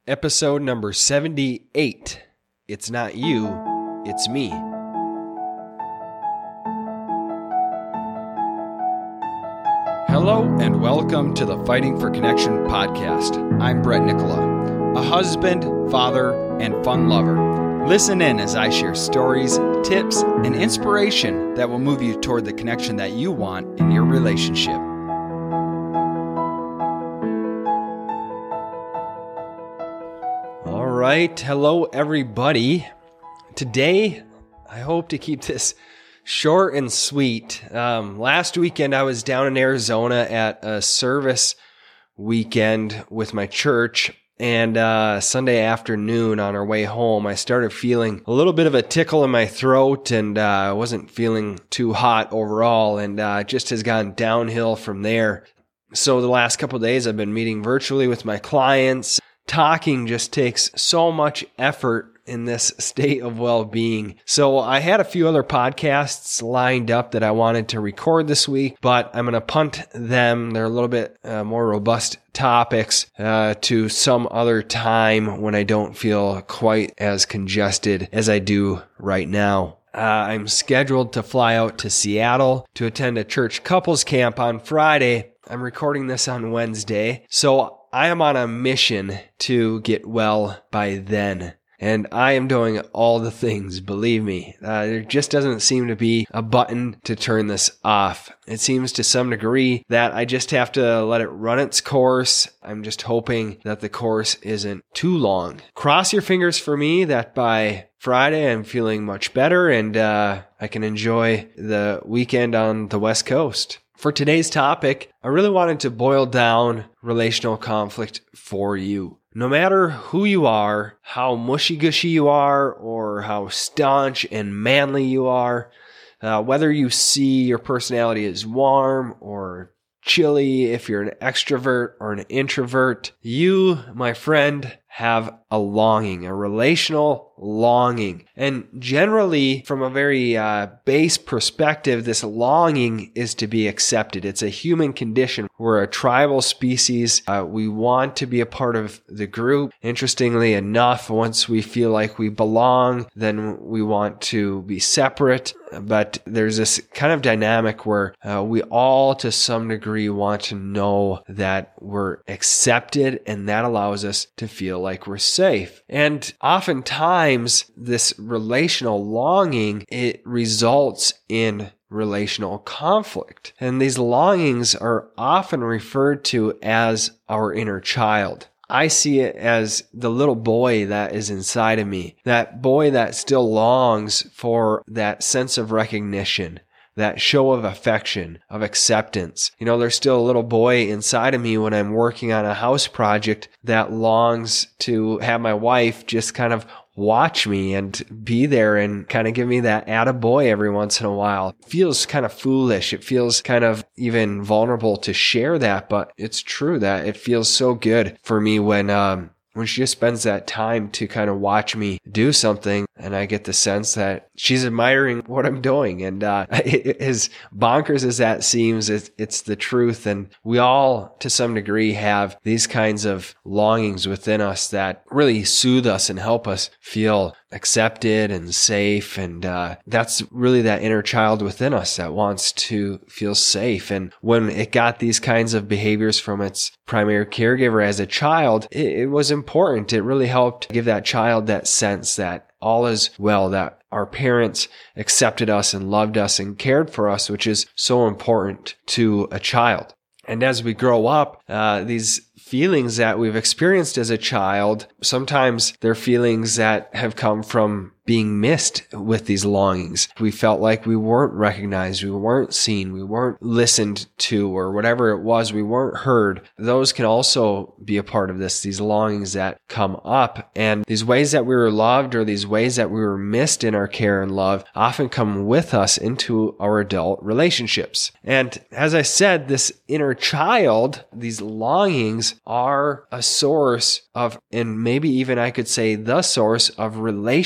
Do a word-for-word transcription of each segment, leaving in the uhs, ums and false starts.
Episode number seventy-eight. It's not you, it's me. Hello and welcome to the Fighting for Connection podcast. I'm Brett Nicola, a husband, father, and fun lover. Listen in as I share stories, tips, and inspiration that will move you toward the connection that you want in your relationship. All right, hello everybody. Today, I hope to keep this short and sweet. Um, last weekend, I was down in Arizona at a service weekend with my church, and uh, Sunday afternoon on our way home, I started feeling a little bit of a tickle in my throat, and uh, I wasn't feeling too hot overall, and uh, it just has gone downhill from there. So the last couple of days, I've been meeting virtually with my clients. Talking just takes so much effort in this state of well-being. So I had a few other podcasts lined up that I wanted to record this week, but I'm going to punt them. They're a little bit uh, more robust topics uh, to some other time when I don't feel quite as congested as I do right now. Uh, I'm scheduled to fly out to Seattle to attend a church couples camp on Friday. I'm recording this on Wednesday, so I am on a mission to get well by then. And I am doing all the things, believe me. Uh, there just doesn't seem to be a button to turn this off. It seems to some degree that I just have to let it run its course. I'm just hoping that the course isn't too long. Cross your fingers for me that by Friday I'm feeling much better and uh, I can enjoy the weekend on the West Coast. For today's topic, I really wanted to boil down relational conflict for you. No matter who you are, how mushy-gushy you are, or how staunch and manly you are, uh, whether you see your personality as warm or chilly, if you're an extrovert or an introvert, you, my friend, have a longing, a relational longing. And generally, from a very uh, base perspective, this longing is to be accepted. It's a human condition. We're a tribal species. Uh, we want to be a part of the group. Interestingly enough, once we feel like we belong, then we want to be separate. But there's this kind of dynamic where uh, we all, to some degree, want to know that we're accepted, and that allows us to feel like we're safe. And oftentimes, this relational longing, it results in relational conflict. And these longings are often referred to as our inner child. I see it as the little boy that is inside of me, that boy that still longs for that sense of recognition, that show of affection, of acceptance. You know, there's still a little boy inside of me when I'm working on a house project that longs to have my wife just kind of watch me and be there and kind of give me that attaboy every once in a while. It feels kind of foolish. It feels kind of even vulnerable to share that, but it's true that it feels so good for me when, um, when she just spends that time to kind of watch me do something, and I get the sense that she's admiring what I'm doing. And uh, it, as bonkers as that seems, it, it's the truth. And we all, to some degree, have these kinds of longings within us that really soothe us and help us feel accepted and safe. And uh, that's really that inner child within us that wants to feel safe. And when it got these kinds of behaviors from its primary caregiver as a child, it, it was important. It really helped give that child that sense that all is well, that our parents accepted us and loved us and cared for us, which is so important to a child. And as we grow up, uh, these feelings that we've experienced as a child, sometimes they're feelings that have come from being missed with these longings. We felt like we weren't recognized, we weren't seen, we weren't listened to, or whatever it was, we weren't heard. Those can also be a part of this, these longings that come up. And these ways that we were loved, or these ways that we were missed in our care and love, often come with us into our adult relationships. And as I said, this inner child, these longings are a source of, and maybe even I could say the source of relational conflict.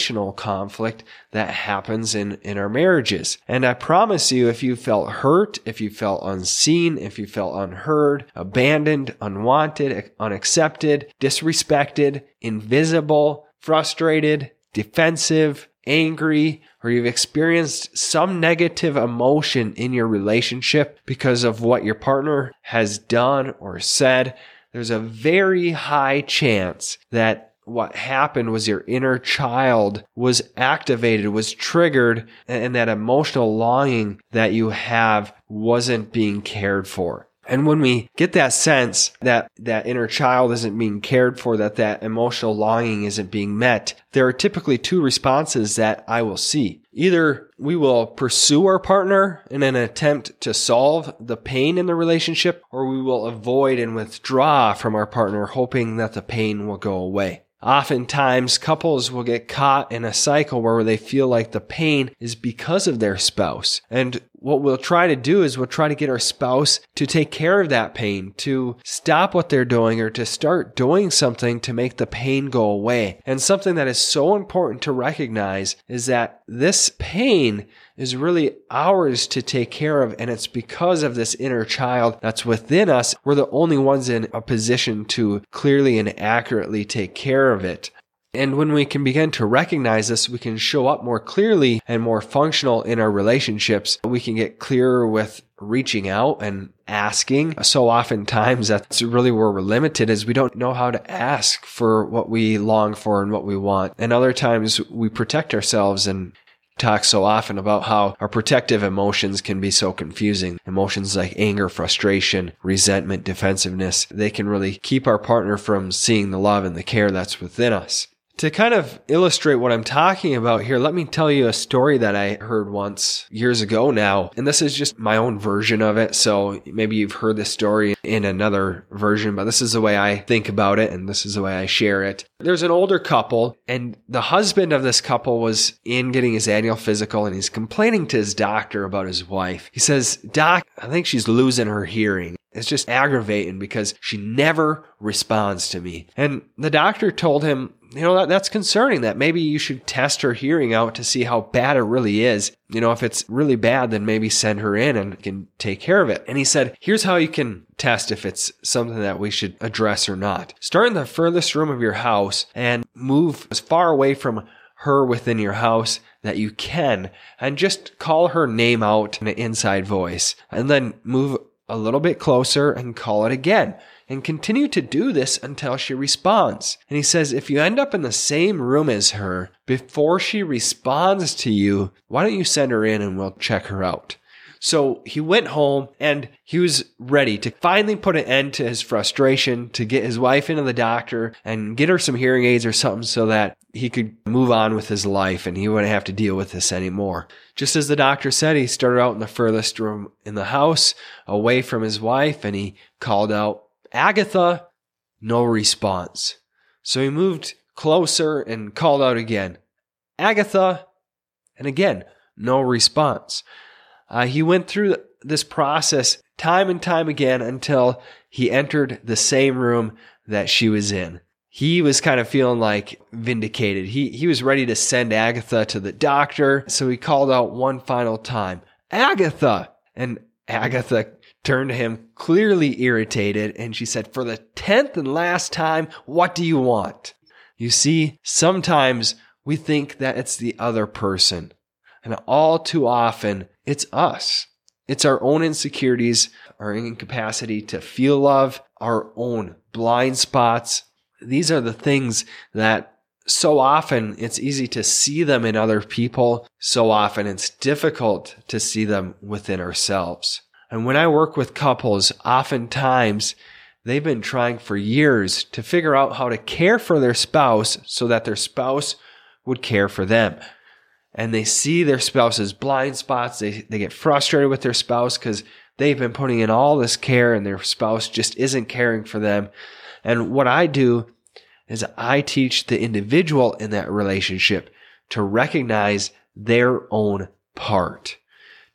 conflict that happens in, in our marriages. And I promise you, if you felt hurt, if you felt unseen, if you felt unheard, abandoned, unwanted, unaccepted, disrespected, invisible, frustrated, defensive, angry, or you've experienced some negative emotion in your relationship because of what your partner has done or said, there's a very high chance that what happened was your inner child was activated, was triggered, and that emotional longing that you have wasn't being cared for. And when we get that sense that that inner child isn't being cared for, that that emotional longing isn't being met, there are typically two responses that I will see. Either we will pursue our partner in an attempt to solve the pain in the relationship, or we will avoid and withdraw from our partner, hoping that the pain will go away. Oftentimes, couples will get caught in a cycle where they feel like the pain is because of their spouse. And what we'll try to do is we'll try to get our spouse to take care of that pain, to stop what they're doing, or to start doing something to make the pain go away. And something that is so important to recognize is that this pain is really ours to take care of, and it's because of this inner child that's within us. We're the only ones in a position to clearly and accurately take care of it. And when we can begin to recognize this, we can show up more clearly and more functional in our relationships. We can get clearer with reaching out and asking. So oftentimes that's really where we're limited, is we don't know how to ask for what we long for and what we want. And other times we protect ourselves and talk so often about how our protective emotions can be so confusing. Emotions like anger, frustration, resentment, defensiveness, they can really keep our partner from seeing the love and the care that's within us. To kind of illustrate what I'm talking about here, let me tell you a story that I heard once years ago now. And this is just my own version of it. So maybe you've heard this story in another version, but this is the way I think about it, and this is the way I share it. There's an older couple, and the husband of this couple was in getting his annual physical, and he's complaining to his doctor about his wife. He says, "Doc, I think she's losing her hearing. It's just aggravating because she never responds to me." And the doctor told him, you know, that, that's concerning, that maybe you should test her hearing out to see how bad it really is. You know, if it's really bad, then maybe send her in and can take care of it. And he said, here's how you can test if it's something that we should address or not. Start in the furthest room of your house and move as far away from her within your house that you can, and just call her name out in an inside voice. And then move a little bit closer and call it again. And continue to do this until she responds. And he says, if you end up in the same room as her before she responds to you, why don't you send her in and we'll check her out? So he went home and he was ready to finally put an end to his frustration, to get his wife into the doctor and get her some hearing aids or something so that he could move on with his life and he wouldn't have to deal with this anymore. Just as the doctor said, he started out in the furthest room in the house, away from his wife, and he called out, "Agatha," no response. So he moved closer and called out again, "Agatha," and again, no response. Uh, he went through this process time and time again until he entered the same room that she was in. He was kind of feeling like vindicated. He, he was ready to send Agatha to the doctor. So he called out one final time, "Agatha," and Agatha turned to him, clearly irritated, and she said, "For the tenth and last time, what do you want?" You see, sometimes we think that it's the other person, and all too often, it's us. It's our own insecurities, our incapacity to feel love, our own blind spots. These are the things that so often it's easy to see them in other people. So often it's difficult to see them within ourselves. And when I work with couples, oftentimes they've been trying for years to figure out how to care for their spouse so that their spouse would care for them. And they see their spouse's blind spots. They, they get frustrated with their spouse because they've been putting in all this care and their spouse just isn't caring for them. And what I do is I teach the individual in that relationship to recognize their own part,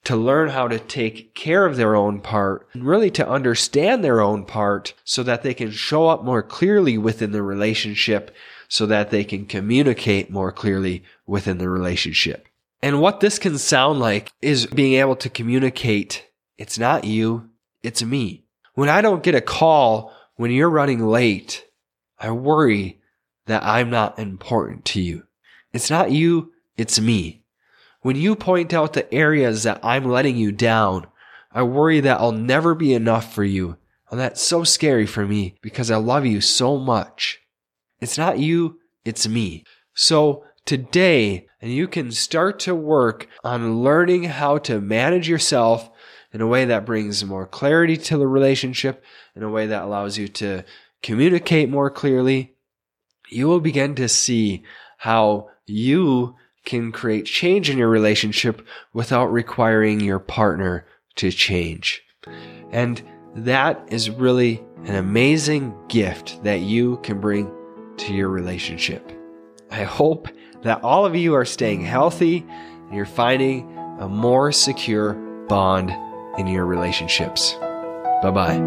to learn how to take care of their own part, and really to understand their own part so that they can show up more clearly within the relationship, so that they can communicate more clearly within the relationship. And what this can sound like is being able to communicate, it's not you, it's me. When I don't get a call when you're running late, I worry that I'm not important to you. It's not you, it's me. When you point out the areas that I'm letting you down, I worry that I'll never be enough for you. And that's so scary for me because I love you so much. It's not you, it's me. So today, and you can start to work on learning how to manage yourself in a way that brings more clarity to the relationship, in a way that allows you to communicate more clearly. You will begin to see how you can create change in your relationship without requiring your partner to change. And that is really an amazing gift that you can bring to your relationship. I hope that all of you are staying healthy and you're finding a more secure bond in your relationships. Bye-bye.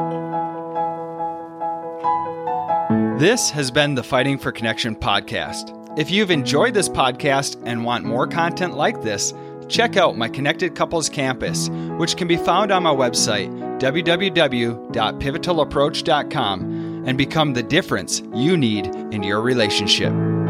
This has been the Fighting for Connection podcast. If you've enjoyed this podcast and want more content like this, check out my Connected Couples Campus, which can be found on my website, w w w dot pivotal approach dot com, and become the difference you need in your relationship.